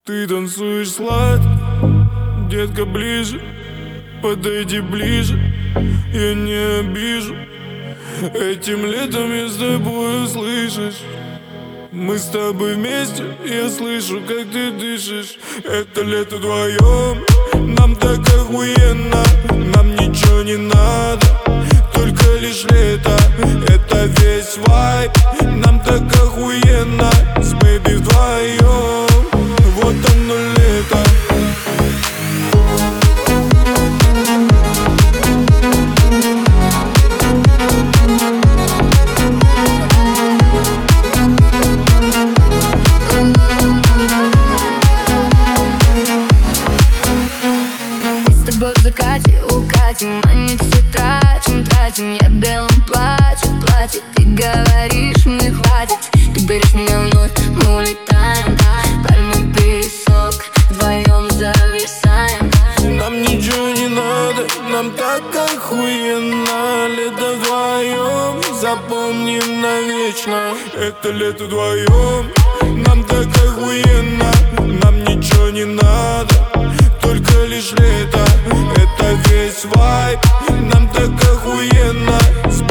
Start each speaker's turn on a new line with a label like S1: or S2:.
S1: Ты танцуешь сладко, детка, ближе. Подойди ближе, я не обижу. Этим летом я с тобой, слышишь? Мы с тобой вместе, я слышу, как ты дышишь. Это лето вдвоем, нам так охуенно. Нам ничего не надо, только лишь лето. Это весь вайб, нам так охуенно. С бэйби вдвоем, вот оно лето.
S2: В закате укатим, манит все тратим. Я в белом платье, ты говоришь, мне хватит. Ты берешь меня вновь, мы улетаем. Пальмы, песок, вдвоем зависаем.
S1: Нам ничего не надо, нам так охуенно. Лето вдвоем, запомни навечно. Это лето вдвоем, нам так охуенно. Нам ничего не надо, только лишь лето. Это весь вайб, нам так охуенно.